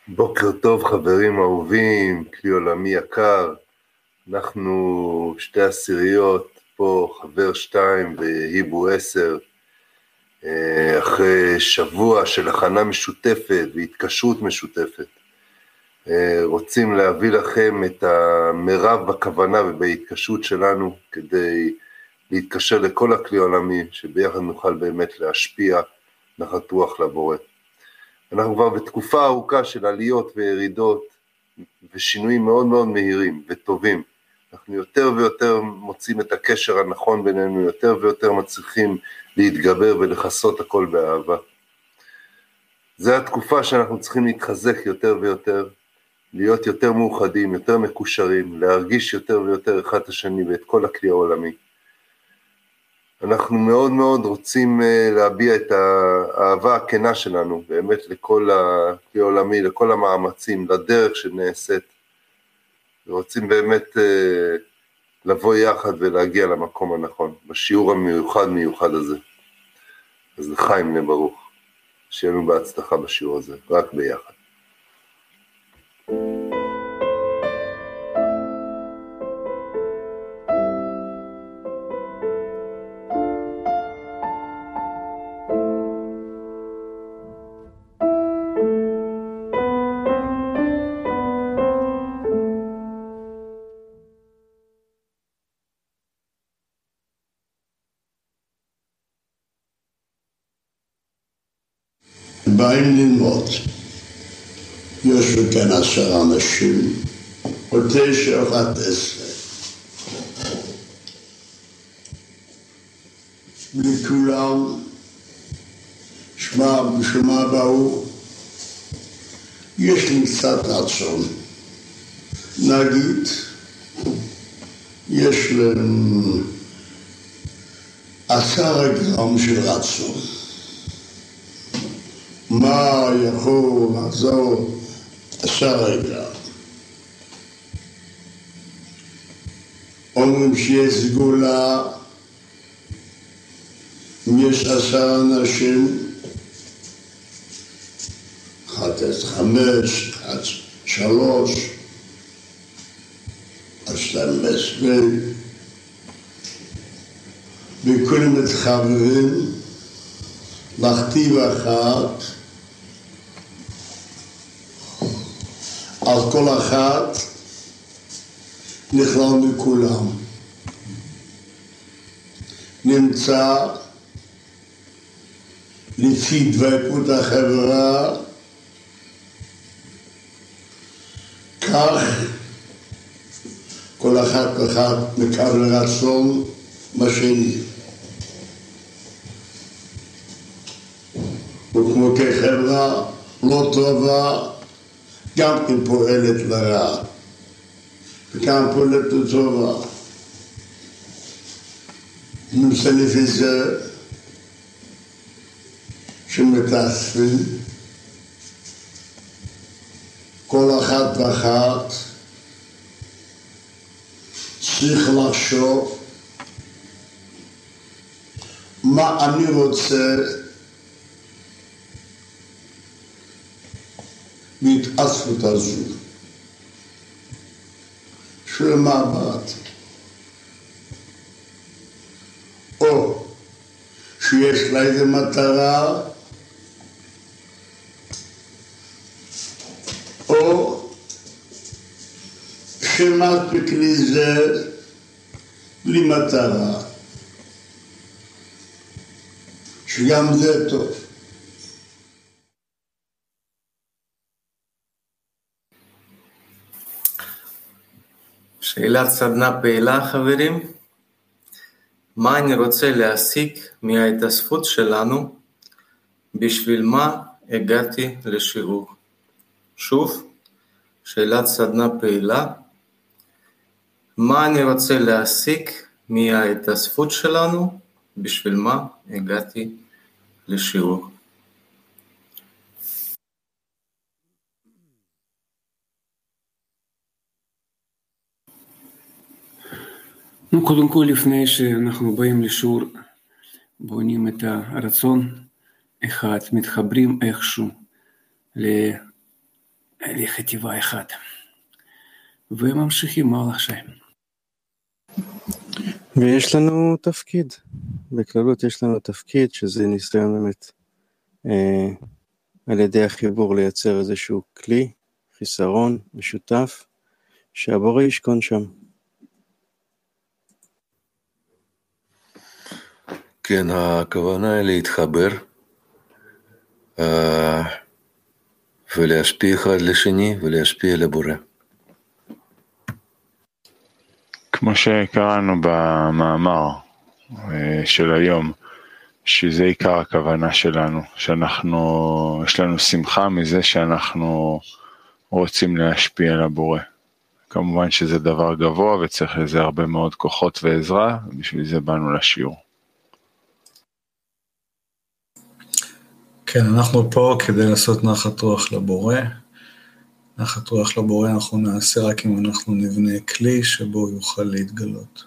בוקר טוב חברים אהובים, כלי עולמי יקר, אנחנו 2/10 פה, חבר 2 והיברו 10, אחרי שבוע של הכנה משותפת והתקשרות משותפת, רוצים להביא לכם את המרב בכוונה ובהתקשרות שלנו, כדי להתקשר לכל הכלי עולמי, שביחד נוכל באמת להשפיע נחת רוח לבורא. אנחנו כבר בתקופה ארוכה של עליות וירידות ושינויים מאוד מאוד מהירים וטובים. אנחנו יותר ויותר מוצאים את הקשר הנכון בינינו, יותר ויותר מצליחים להתגבר ולחסות הכל באהבה. זו התקופה שאנחנו צריכים להתחזק יותר ויותר, להיות יותר מאוחדים, יותר מקושרים, להרגיש יותר ויותר אחד את השני ואת כל הכלי העולמי. אנחנו מאוד מאוד רוצים להביע את האהבה הכנה שלנו, באמת לכל הכלי העולמי, לכל המאמצים, לדרך שנעשית, ורוצים באמת לבוא יחד ולהגיע למקום הנכון, בשיעור המיוחד הזה. אז לחיים לברוך, שיהיה לנו בהצלחה בשיעור הזה, רק ביחד. באים ללמוד, יושבים כאן 10 אנשים, או 9 או 11. לכולם, בשמה באו, יש לי קצת רצון. נגיד, יש להם 10 גרם של רצון. מה יכול לעזור 10 גרם? אומרים שיש סגולה, אם יש 10 אנשים, 1 עד 5, 1 עד 3, עד 12, וכולם מתחברים לכתיב אחת, על כל אחת נכלל מכולם. נמצא לפי דבקות החברה, כך כל אחת מקבל רצון בשני. וכמו כחברה לא טובה, גם כן פועלת לרע, וגם פועלת לטובה. נמצא לפי זה שמתאספים, כל אחת ואחת צריך לחשוב מה אני רוצה בהתאספות הזו, של מה באתי. או שיש לה איזו מטרה, או שמספיק לי זה בלי מטרה, שגם זה טוב. שאלת סדנה פעילה, חברים. מה אני רוצה להשיג מההתאספות שלנו? בשביל מה הגעתי לשיעור? שוב, שאלת סדנה פעילה. מה אני רוצה להשיג מההתאספות שלנו? בשביל מה הגעתי לשיעור? קודם כל, לפני שאנחנו באים לשיעור, בונים את הרצון אחד, מתחברים איכשהו לחטיבה אחת. וממשיכים הלאה שי. ויש לנו תפקיד, בכללות יש לנו תפקיד, שזה ניסיון באמת על ידי החיבור לייצר איזשהו כלי, חיסרון, משותף, שהבורא ישכון שם. כן, הכוונה היא להתחבר ולהשפיע אחד לשני ולהשפיע לבורא. כמו שקראנו במאמר של היום, שזה עיקר הכוונה שלנו, יש לנו שמחה מזה שאנחנו רוצים להשפיע על הבורא. כמובן שזה דבר גבוה וצריך לזה הרבה מאוד כוחות ועזרה, בשביל זה באנו לשיעור. כן, אנחנו פה כדי לעשות נחת רוח לבורא. נחת רוח לבורא אנחנו נעשה רק אם אנחנו נבנה כלי שבו יוכל להתגלות.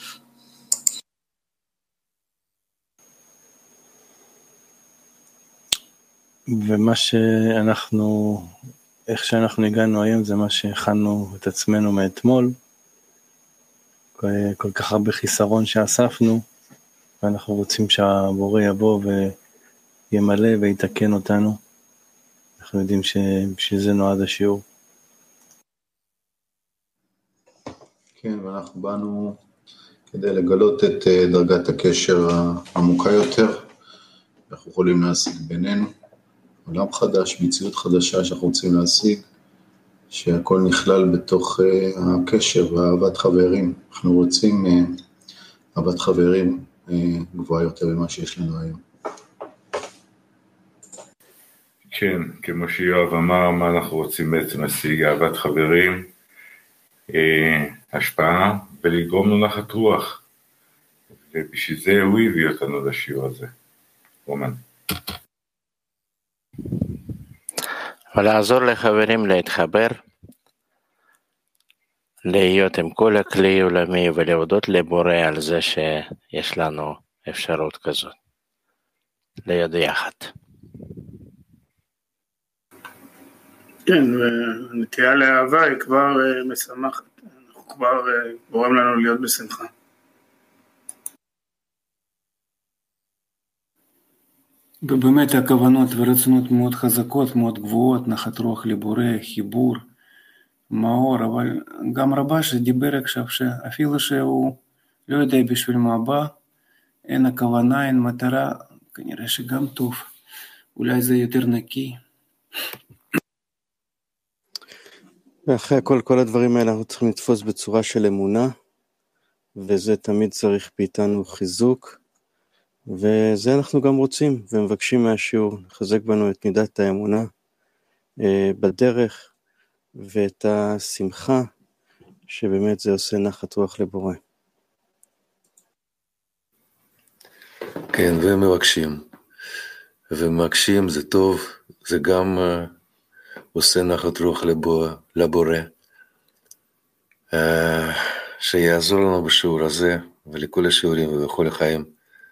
ומה שאנחנו, איך שאנחנו הגענו היום, זה מה שהכנו את עצמנו מאתמול, כל כך הרבה חיסרון שאספנו, ואנחנו רוצים שהבורא יבוא וימלא ויתקן אותנו. אנחנו יודעים שבשביל זה נועד השיעור. כן, ואנחנו באנו כדי לגלות את דרגת הקשר העמוקה יותר, אנחנו יכולים להשיג בינינו. עולם חדש, מציאות חדשה שאנחנו רוצים להשיג, שהכל נכלל בתוך הקשר ואהבת חברים. אנחנו רוצים אהבת חברים גבוהה יותר ממה שיש לנו היום. כן, כמו שיואב אמר, מה אנחנו רוצים בעצם להשיג? אהבת חברים, השפעה ולגרום לו נחת רוח. ובשביל זה הוא הביא אותנו לשיעור הזה. רומן. ולעזור לחברים להתחבר, להיות עם כל הכלי עולמי ולהודות לבורא על זה שיש לנו אפשרות כזאת, להיות יחד. כן, והנטייה לאהבה היא כבר משמחת, אנחנו כבר גורם לנו להיות בשמחה. ובאמת הכוונות ורצונות מאוד חזקות, מאוד גבוהות, נחת רוח לבורא, חיבור, מאור, אבל גם רבה שדיבר עכשיו שאפילו שהוא לא יודע בשביל מה בא, אין הכוונה, אין מטרה, כנראה שגם טוב, אולי זה יותר נקי. ואחרי כל הדברים האלה אנחנו צריכים לתפוס בצורה של אמונה, וזה תמיד צריך מאיתנו חיזוק, וזה אנחנו גם רוצים ומבקשים מהשיעור, לחזק בנו את מידת האמונה בדרך, ואת השמחה, שבאמת זה עושה נחת רוח לבורא. כן, ומבקשים זה טוב, זה גם עושה נחת רוח לבורא, שיעזור לנו בשיעור הזה, ולכל השיעורים ובכל החיים,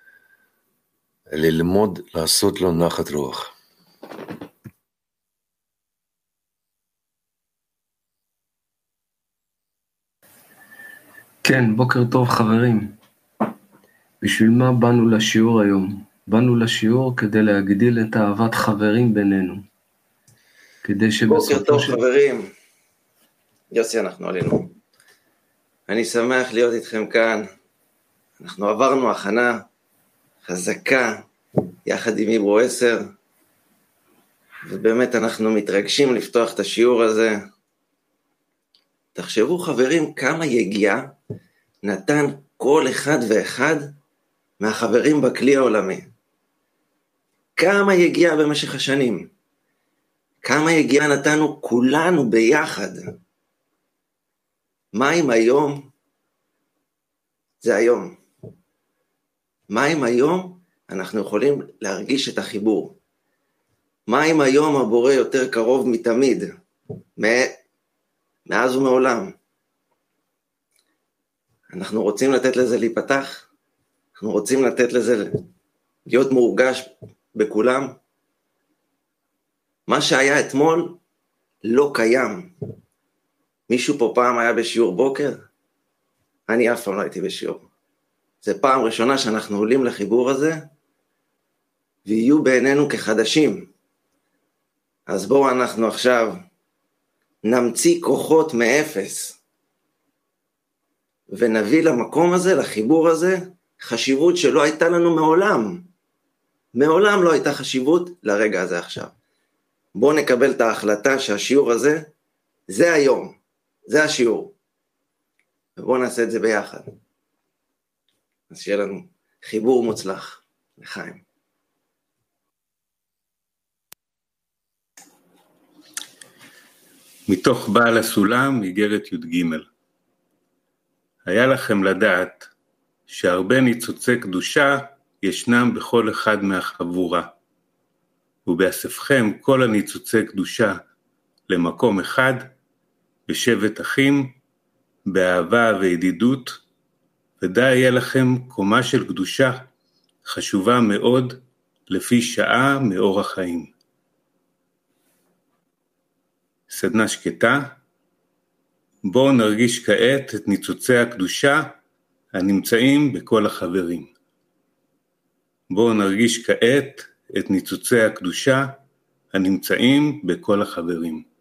ללמוד לעשות לו נחת רוח. כן, בוקר טוב חברים. בשביל מה באנו לשיעור היום? באנו לשיעור כדי להגדיל את אהבת חברים בינינו. בוקר טוב חברים. יוסי, אנחנו עלינו. אני שמח להיות איתכם כאן. אנחנו עברנו הכנה חזקה יחד עם היברו 10, ובאמת אנחנו מתרגשים לפתוח את השיעור הזה. תחשבו חברים כמה יגיעה נתן כל אחד ואחד מהחברים בכלי העולמי. כמה יגיעה במשך השנים. כמה יגיעה נתנו כולנו ביחד. מה אם היום? זה היום. מה אם היום אנחנו יכולים להרגיש את החיבור? מה אם היום הבורא יותר קרוב מתמיד? מאז ומעולם. אנחנו רוצים לתת לזה להיפתח, אנחנו רוצים לתת לזה להיות מורגש בכולם. מה שהיה אתמול לא קיים. מישהו פה פעם היה בשיעור בוקר? אני אף פעם לא הייתי בשיעור. זה פעם ראשונה שאנחנו עולים לחיבור הזה, ויהיו בעינינו כחדשים. אז בואו אנחנו עכשיו נמציא כוחות מאפס, ונביא למקום הזה, לחיבור הזה, חשיבות שלא הייתה לנו מעולם. מעולם לא הייתה חשיבות לרגע הזה עכשיו. בואו נקבל את ההחלטה שהשיעור הזה, זה היום, זה השיעור. ובואו נעשה את זה ביחד. אז שיהיה לנו חיבור מוצלח. לחיים. מתוך בעל הסולם, איגרת י"ג. היה לכם לדעת שהרבה ניצוצי קדושה ישנם בכל אחד מהחבורה, ובאספכם כל הניצוצי קדושה למקום אחד, בשבט אחים, באהבה וידידות, ודאי יהיה לכם קומה של קדושה חשובה מאוד לפי שעה מאור החיים. סדנה שקטה, בואו נרגיש כעת את ניצוצי הקדושה הנמצאים בכל החברים. בואו נרגיש כעת את ניצוצי הקדושה הנמצאים בכל החברים.